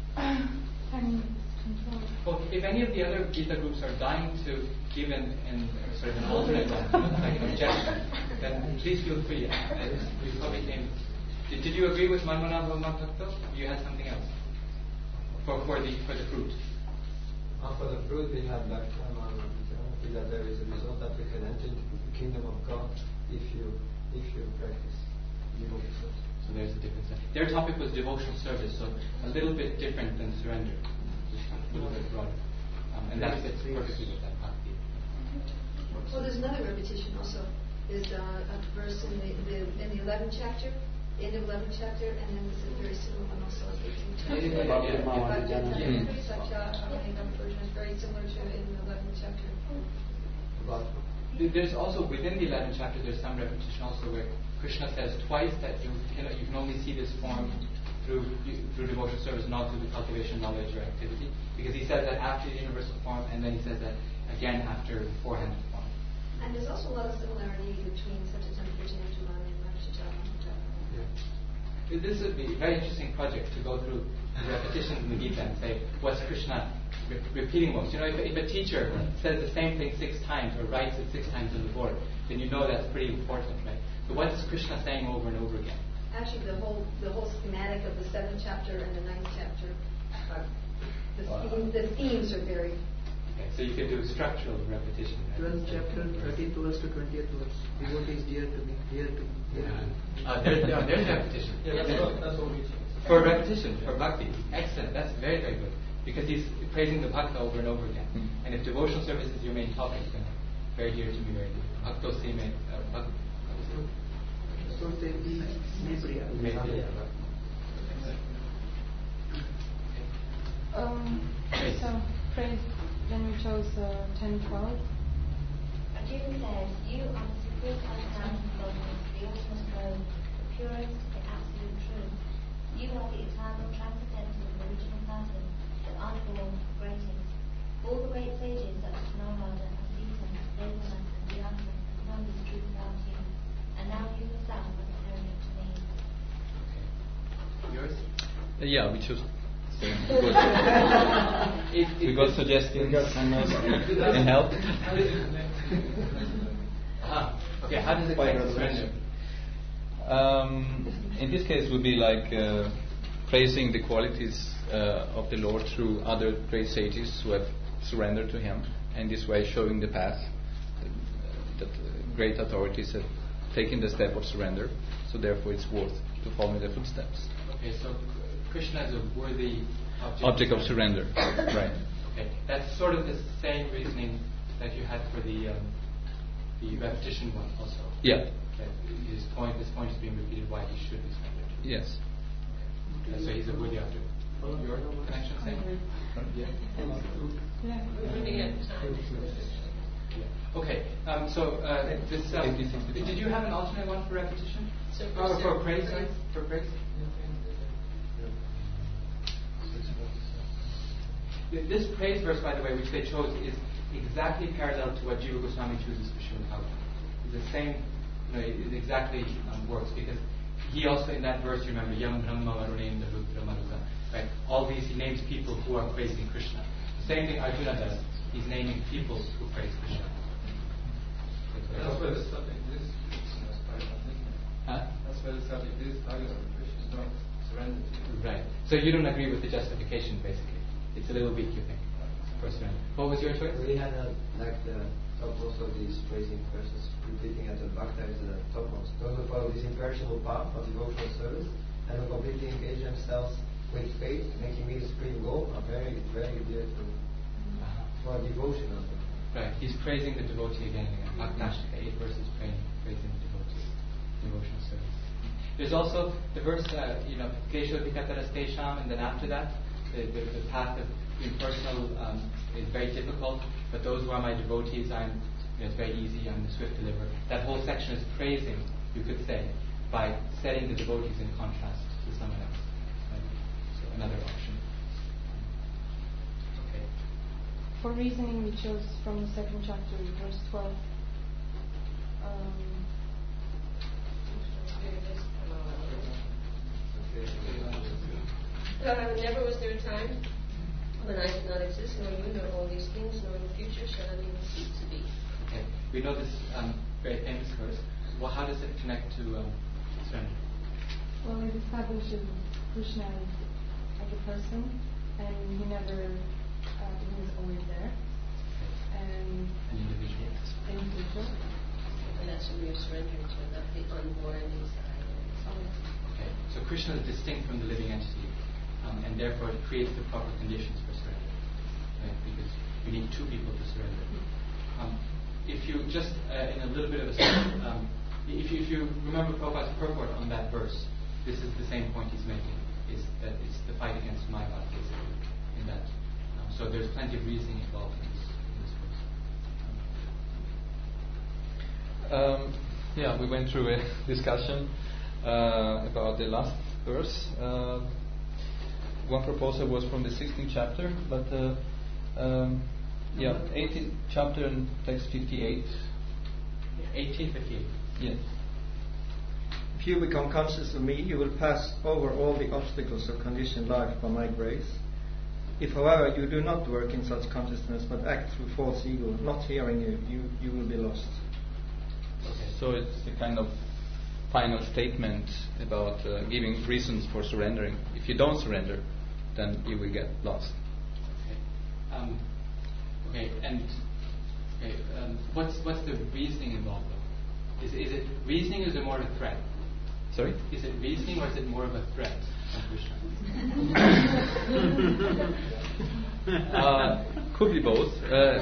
Well, if any of the other Gita groups are dying to give an sort of an alternate one, like an objection, then please feel free. We probably came. Did you agree with Manmana Bhakta? You had something else for the fruit. For the fruit, we have that that there is a result that we can enter into the kingdom of God if you practice devotional service. So there's a difference. Their topic was devotional service, so a little bit different than surrender, just a little bit broader, and that fits perfectly with that bhakti. Well, there's another repetition also. There's a verse in the 11th chapter, the end of 11th chapter, and then there's a very similar one also in the 18th chapter. It's very similar to in the 11th chapter. There's also within the 11th chapter, there's some repetition also where Krishna says twice that you can only see this form through devotional service, not through the cultivation of knowledge or activity. Because he says that after the universal form, and then he says that again after the forehand form. And there's also a lot of similarity between Satyatam Kirtanamana and Rakshitama. This would be a very interesting project to go through the repetitions in the Gita and say, what's Krishna repeating most? If a teacher says the same thing 6 times or writes it 6 times on the board, then you know that's pretty important, right? So what is Krishna saying over and over again? Actually, the whole schematic of the 7th chapter and the 9th chapter, the themes are very. Okay, so you could do structural repetition. 12th chapter, 13th verse to 20th verse. Devotee is dear to me, dear to me. There's repetition. Yeah, that's what we do. For repetition, for bhakti. Excellent, that's very, very good. Because he's praising the bhakta over and over again. And if devotional service is your main topic, then very dear to me, very dear. Bhakto se me. So praise. Then we chose 10:12. Arjuna says, "You are the supreme personality of godliness, the ultimate goal, the purest, the absolute truth. You are the eternal, transcendental, Yeah, we choose. Good. We got suggestions and help. Okay, how does it make surrender? In this case, would be like praising the qualities of the Lord through other great sages who have surrendered to Him, and this way showing the path that great authorities have taken the step of surrender. So therefore, it's worth to follow in their footsteps. Okay, so Krishna is a worthy object of surrender. Right. Okay, that's sort of the same reasoning that you had for the repetition one also. Yeah. That this point is being repeated why he should be surrendered. Yes. Okay. So he's a worthy object. Your connection, same? Yeah. Okay. Did you have an alternate one for repetition? For praise, right? For praise. This praise verse, by the way, which they chose, is exactly parallel to what Jiva Goswami chooses for Srimad Bhagavatam. It's the same, it exactly works, because he also in that verse, remember, Yam Brahma Varunem Rudra Maruga, right? All these, he names people who are praising Krishna. The same thing Arjuna does, he's naming people who praise Krishna. That's where the subject is. That's where the subject is. Krishna is not surrendered to. Right. So you don't agree with the justification, basically. It's a little weak, you think, for surrender. What was your choice? We had the topmost of these praising verses, repeating at the Bhakta is the topmost. Those who follow this imperishable path of devotional service and who completely engage themselves with faith, making me the supreme goal, are very, very dear to for devotion of them. Right. He's praising the devotee again and again. Bhaktashika, 8 verses praising the devotee, devotional service. There's also the verse, Klesho Vikataras, and then after that, the path of impersonal is very difficult, but those who are my devotees, it's very easy, I'm the swift deliverer. That whole section is praising, you could say, by setting the devotees in contrast to someone else. Right? So another option. Okay. For reasoning, we chose from the second chapter, verse 12. Never was there a time when I did not exist, nor you, nor all these things, nor in the future shall I even cease to be. Okay, we know this very famous verse. Well, how does it connect to surrender? Well, it establishes Krishna as a person, and he never he was always there, and an individual. And that's when we are surrendering to, not the unborn inside. Okay, so Krishna is distinct from the living entity. And therefore it creates the proper conditions for surrender, right? Because you need 2 people to surrender. If you just in a little bit of a if you remember Prabhupada's purport on that verse, this is the same point he's making: is that it's the fight against Maya, basically. In that, so there's plenty of reasoning involved in this verse. We went through a discussion about the last verse. One proposal was from the 16th chapter, but 18th chapter and text 58. 1858. Yes. If you become conscious of me, you will pass over all the obstacles of conditioned life by my grace. If, however, you do not work in such consciousness, but act through false ego, not hearing you will be lost. Okay. So it's a kind of final statement about giving reasons for surrendering. If you don't surrender, then you will get lost. What's the reasoning involved though? Is it reasoning or is it more of a threat? Sorry? Is it reasoning or is it more of a threat on Krishna? Could be both.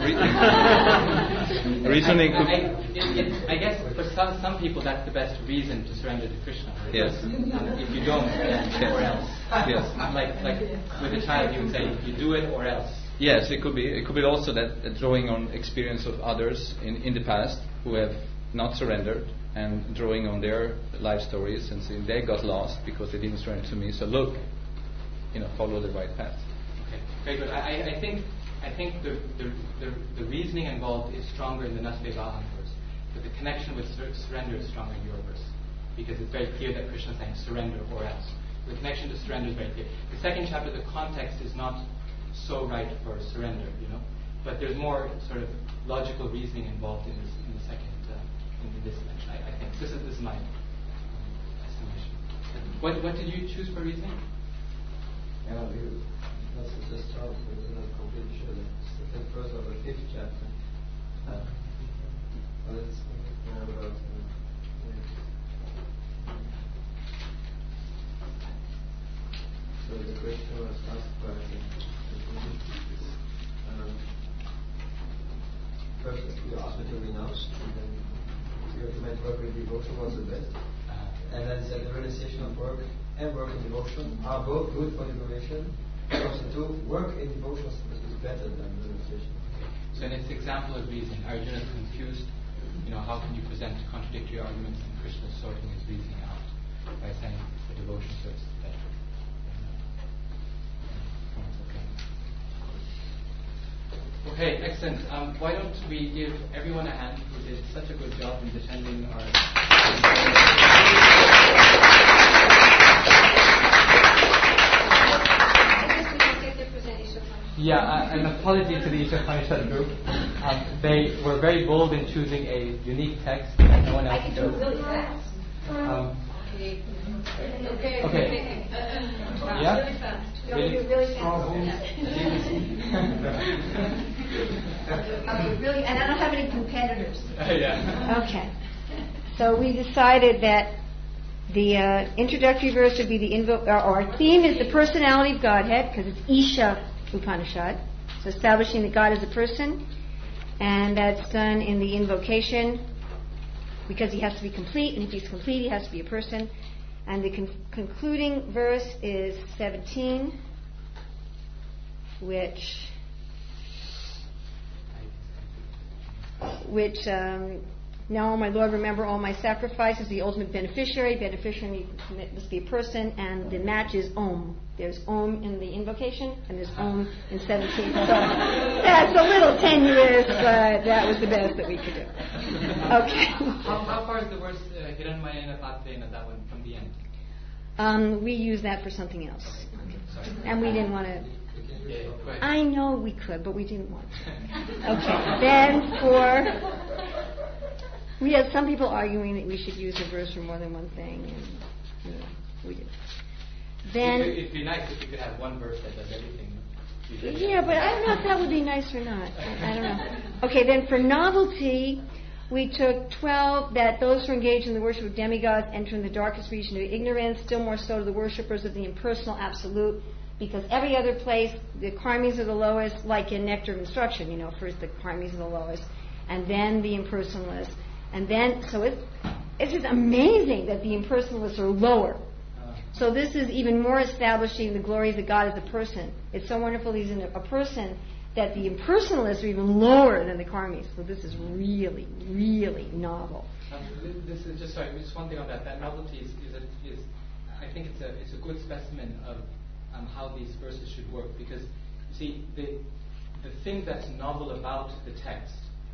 Reasoning could I guess for some people that's the best reason to surrender to Krishna. Right? Yes. If you don't, or else. Yes. Like with a child, you would say, you do it or else. Yes, it could be. It could be also that drawing on experience of others in the past who have not surrendered, and drawing on their life stories and saying they got lost because they didn't surrender to me. So look, follow the right path. Okay, very good. I think the reasoning involved is stronger in the Nasvevahan verse, but the connection with surrender is stronger in your verse, because it's very clear that Krishna is saying surrender or else. The connection to surrender is right here. The second chapter, the context is not so right for surrender, but there's more sort of logical reasoning involved in the second in this section. I think this is my estimation. What did you choose for reasoning? Yeah, that's just start with not completely sure that it's the first of the fifth chapter. But it's more about. So the question was asked by first you asked me to renounce, and then you recommend work with devotion was the best. And then said the realization of work and work in devotion are both good for liberation. Also, too, work in devotion is better than realization. So in its example of reasoning, Arjuna is confused. How can you present contradictory arguments? And Krishna is sorting his reasoning out by saying the devotion serves better. Okay, excellent. Why don't we give everyone a hand who did such a good job in defending our... Yeah, an apology to the Isha Upanishad group. They were very bold in choosing a unique text that no one else chose. I can do it really fast. Okay. Yeah? Really fast. You want to do it really fast? Really, and I don't have any competitors. Yeah. Okay. So we decided that the introductory verse would be our theme is the personality of Godhead, because it's Isha Upanishad. So establishing that God is a person, and that's done in the invocation because he has to be complete, and if he's complete, he has to be a person. And the concluding verse is 17, which now, my Lord, remember all my sacrifices, the ultimate beneficiary. Beneficiary must be a person, and the match is Om. There's Om in the invocation, and there's Om in 17. So that's a little tenuous, but that was the best that we could do. Okay. How far is the verse Hiranmayena Patrena, that one, from the end? We use that for something else. Okay, sorry. And we didn't want to... Yeah, I know we could, but we didn't want to. Okay. Then we had some people arguing that we should use a verse for more than one thing, and we did. Then it'd be nice if you could have one verse that does everything. Yeah, but I don't know if that would be nice or not. I don't know. Okay, then for novelty, we took 12 that those who engage in the worship of demigods enter in the darkest region of ignorance, still more so to the worshippers of the impersonal absolute, because every other place, the karmis are the lowest, like in Nectar of Instruction, first the karmis are the lowest, and then the impersonalists. And then, so it's just amazing that the impersonalists are lower. So this is even more establishing the glories of God as a person. It's so wonderful he's in a person that the impersonalists are even lower than the karmis. So this is really, really novel. This is just one thing on that. That novelty is I think it's a good specimen of how these verses should work, because you see the thing that's novel about the text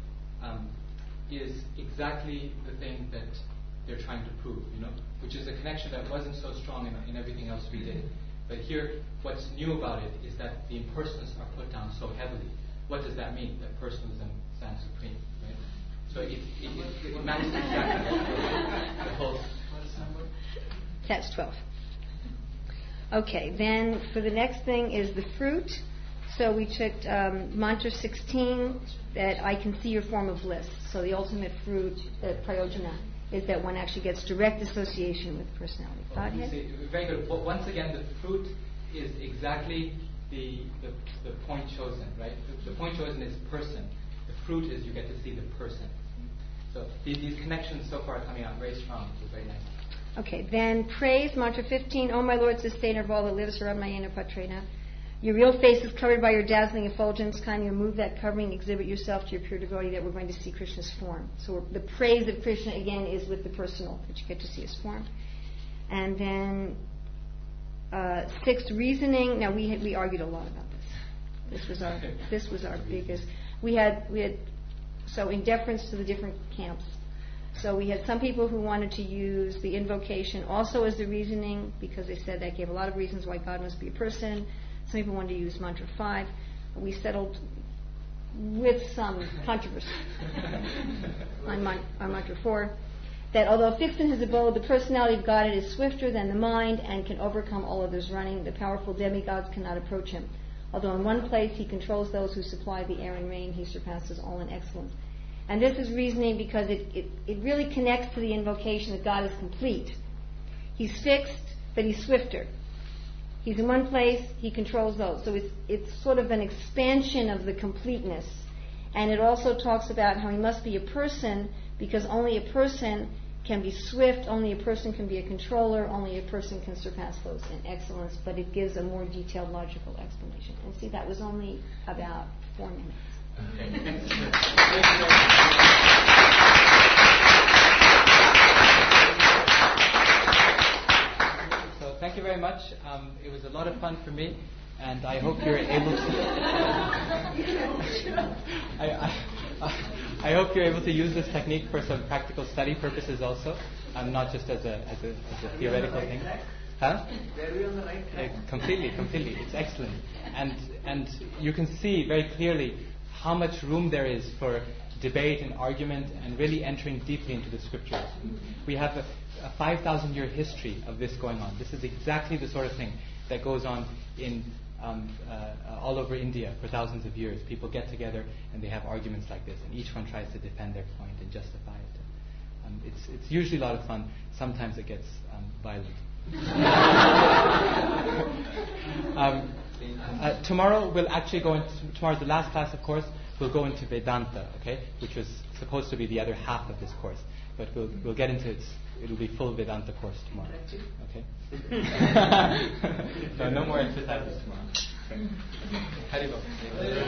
is exactly the thing that they're trying to prove, which is a connection that wasn't so strong in everything else we did. But here, what's new about it is that the impersonalists are put down so heavily. What does that mean? That personalism stands supreme, right? So it matches exactly the whole. That's 12. Okay, then for the next thing is the fruit. So we took mantra 16, that I can see your form of bliss. So the ultimate fruit, prayojana, is that one actually gets direct association with personality. Godhead? Very good. But once again, the fruit is exactly the point chosen, right? The point chosen is person. The fruit is you get to see the person. So these connections so far are coming out very strong, which is very nice. Okay, then praise, mantra 15. O my Lord, sustainer of all that lives, Hiranmayena Patrena. Your real face is covered by your dazzling effulgence. Kindly remove that covering, exhibit yourself to your pure devotee, that we're going to see Krishna's form. So the praise of Krishna, again, is with the personal, that you get to see his form. And then sixth, reasoning. Now, we argued a lot about this. This was our biggest. We had so in deference to the different camps, So we had some people who wanted to use the invocation also as the reasoning, because they said that gave a lot of reasons why God must be a person. Some people wanted to use Mantra 5. We settled with some controversy on Mantra 4, that although fixed in his abode, the personality of God is swifter than the mind and can overcome all others running. The powerful demigods cannot approach him. Although in one place he controls those who supply the air and rain, he surpasses all in excellence. And this is reasoning because it really connects to the invocation that God is complete. He's fixed, but he's swifter. He's in one place, he controls those. So it's sort of an expansion of the completeness. And it also talks about how he must be a person, because only a person can be swift, only a person can be a controller, only a person can surpass those in excellence, but it gives a more detailed logical explanation. And see, that was only about 4 minutes. So thank you very much. It was a lot of fun for me, and I hope you're able to I hope you're able to use this technique for some practical study purposes also, not just as a theoretical thing. Huh? Were we on the right track? Completely. It's excellent. And you can see very clearly how much room there is for debate and argument and really entering deeply into the scriptures. We have a 5,000-year history of this going on. This is exactly the sort of thing that goes on in all over India for thousands of years. People get together and they have arguments like this, and each one tries to defend their point and justify it. It's usually a lot of fun. Sometimes it gets violent. Tomorrow we'll actually go into, tomorrow's the last class, of course. We'll go into Vedanta, okay, which was supposed to be the other half of this course, but we'll get into it. It'll be full Vedanta course tomorrow. Okay. No more exercises tomorrow. Haribol.